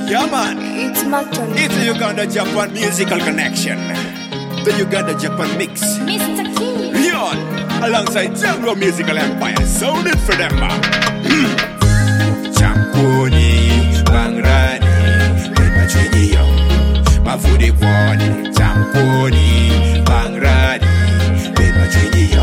Yeah, man. It's my turn. It's a Uganda Japan musical connection. The Uganda Japan mix. Mr. King. Leon, alongside Django Musical Empire. Sounded for them, man. Champoni, Bangrani, Machiniyo, Mafudi Kwani, Champoni, Bangrani, Machiniyo.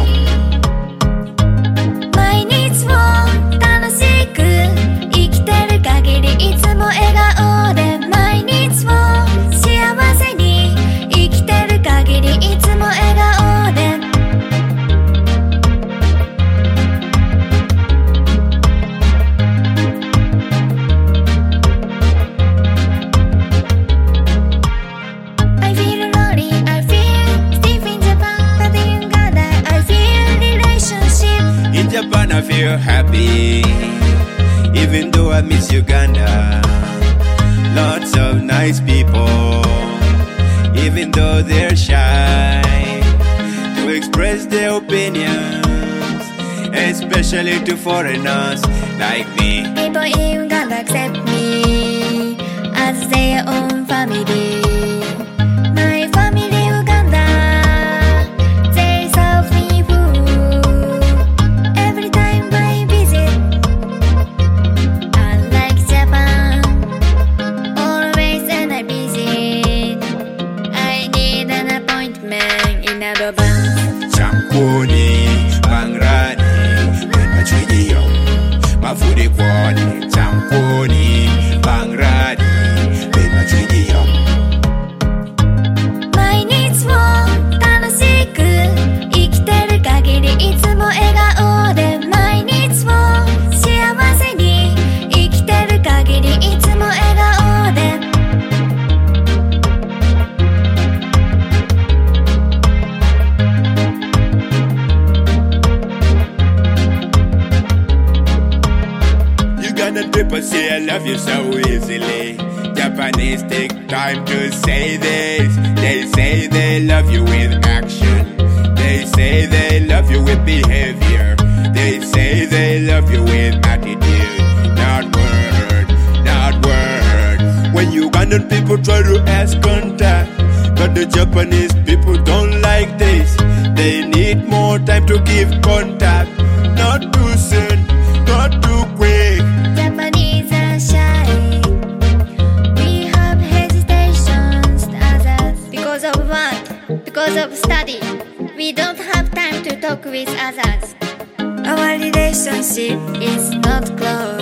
毎日を楽しく生きてる限りいつも笑顔で毎日を幸せに生きてる限りいつも笑顔で I feel lonely, I feel stiff in Japan, but in Uganda I feel relationship. In Japan I feel happy, even though I miss Uganda. Lots of nice people, even though they're shy to express their opinions, especially to foreigners like me. People in Uganda accept me as their own family. My family Uganda, they serve me food every time I visit. Unlike Japan, always when I visit, I need an appointment in advance. Champoni, Bangrani, Machiniyo, Mafudi Kwani, Champoni, Bangrani, Machiniyo. 毎日を楽しく生きてる限りいつも笑顔で毎日を幸せに生きてる限りいつも笑顔で Ugandan people say I love you so easily. Japanese take time to say this. They say they love you with action. They say they love you with behavior. They say they love you with attitude. Not word, not word. When Ugandan people try to ask contact, but the Japanese people don't like this. They need more time to give contact. Not too soon, not too quick. Japanese are shy. We have hesitations to others because of work, because of study. We don't have time to talk with others. Our relationship is not close.